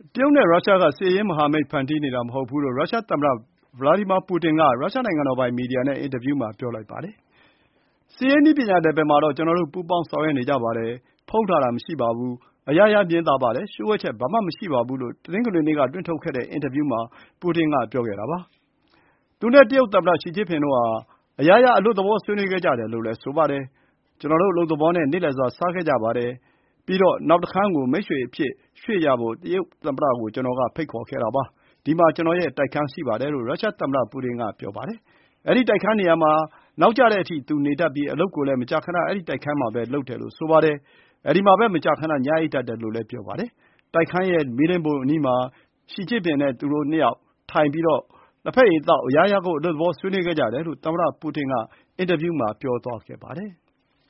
တရုတ်နဲ့ရုရှားကစစ်ရေးမဟာမိတ်ဖန်တီးနေတာမဟုတ်ဘူးလို့ရုရှားသမ္မတဗလာဒီမာပူတင်ကရုရှားနိုင်ငံတော်ပိုင်မီဒီယာနဲ့အင်တာဗျူးမှာပြောလိုက်ပါတယ်။စစ်ရေးနည်းပညာနယ်ပယ်မှာတော့ကျွန်တော်တို့ပူးပေါင်းဆောင်ရွက်နေကြပါတယ်။ဖုံးထားတာမရှိပါဘူး။အရာရာမြင်သာပါတယ်။လျှို့ဝှက်ချက်ဘာမှမရှိပါဘူးလို့တနင်္ဂနွေနေ့ကတွင်းထုတ်ခဲ့တဲ့အင်တာဗျူးမှာပူတင်ကပြောခဲ့တာပါ။သူနဲ့တရုတ်သမ္မတရှီကျင့်ဖျင်တို့ဟာအရာရာအလွတ်သဘောဆွေးနွေးခဲ့ကြတယ်လို့လည်းဆိုပါတယ်။ကျွန်တော်တို့အလုပ်သဘောနဲ့နေ့လယ်စာစားခဲ့ကြပါတယ်။ပြီးတော့နောက်တခန်းကိုမိတ်ဆွေအဖြစ်ရွှေ့ကြဖို့တရုတ်သမ္မတကိုကျွန်တော်ကဖိတ်ခေါ်ခဲ့တာပါ။ဒီမှာကျွန်တော်ရဲ့တိုက်ခန်းရှိပါတယ်လို့ရုရှားသမ္မတပူတင်ကပြောပါတယ်။အဲဒီတိုက်ခန်းနေရာမှာနောက်ကျတဲ့အထိသူနေတတ်ပြီးအလုပ်ကိုလည်းမကြာခဏအဲဒီတိုက်ခန်းမှာပဲလုပ်တယ်လို့ဆိုပါတယ်။အဲဒီမှာပဲမကြာခဏညအိပ်တတ်တယ်လို့လည်းပြောပါတယ်။တိုက်ခန်းရဲ့မီးလင်းဖိုအနီးမှာရှီကျင့်ဖျင်နဲ့သူတို့နှစ်ယောက်ထိုင်ပြီးလက်ဖက်ရည်သောက်အရာရာကိုအလွတ်သဘောဆွေးနွေးခဲ့ကြတယ်လို့သမ္မတပူတင်ကအင်တာဗျူးမှာပြောသွားခဲ့ပါတယ်